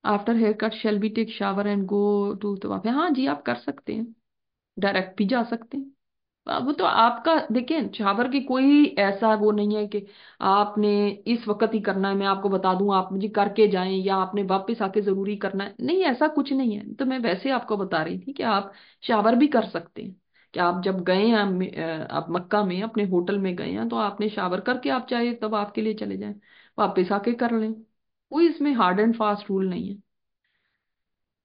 After hair cut shall be take shower and go to तो वहाँ पे, हाँ जी आप कर सकते हैं, डायरेक्ट भी जा सकते हैं। अब वो तो आपका देखिए, शावर की कोई ऐसा वो नहीं है कि आपने इस वक्त ही करना है, मैं आपको बता दूं आप मुझे करके जाएं, या आपने वापस आके जरूरी करना है, नहीं ऐसा कुछ नहीं है। तो मैं वैसे आपको बता रही थी कि आप शावर भी कर सकते हैं, कि आप जब गए हैं आप मक्का में अपने होटल में गए हैं, तो आपने शावर करके आप चाहे तब आपके लिए चले जाएं, वापस आके कर लें, कोई इसमें हार्ड एंड फास्ट रूल नहीं है।